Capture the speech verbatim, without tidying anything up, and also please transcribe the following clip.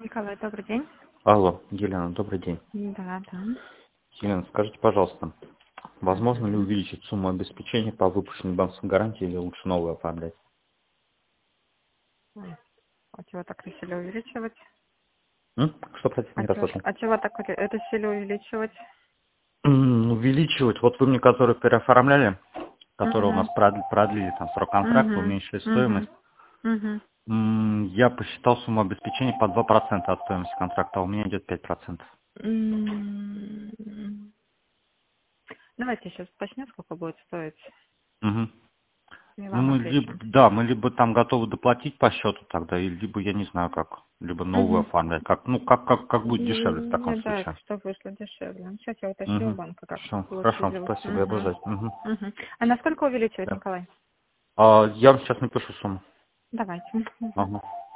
Николай, добрый день. Алло, Елена, добрый день. Да, да. Елена, скажите, пожалуйста, возможно ли Мгм. увеличить сумму обеспечения по выпущенной банковской гарантии или лучше новую оформлять? Ой, А чего так решили увеличивать? М? Что, простите, А не чего, расслышал? а чего так ре- решили увеличивать? М, Увеличивать. Вот вы мне, которые переоформляли, которые у нас Угу. продли- продлили там срок контракта, Угу. уменьшили Угу. стоимость, Угу. м, я посчитал сумму обеспечения по два процента от стоимости контракта, а у меня идет пять процентов. М. Давайте сейчас уточню, сколько будет стоить. Мгм. И Ну, вам мы либо, отвечу. да, мы либо там готовы доплатить по счету тогда, и либо я не знаю как, либо новую Угу. оформлять. Как, ну, как, как, как будет дешевле в таком Нет, да, случае. что вышло дешевле. Сейчас я уточню у Угу. банка, как Все, хорошо, получилось. спасибо, я Угу. обожаю. Угу. Угу. А насколько увеличивать, Да. Николай? А, я вам сейчас напишу сумму. Давайте. Угу. Ага.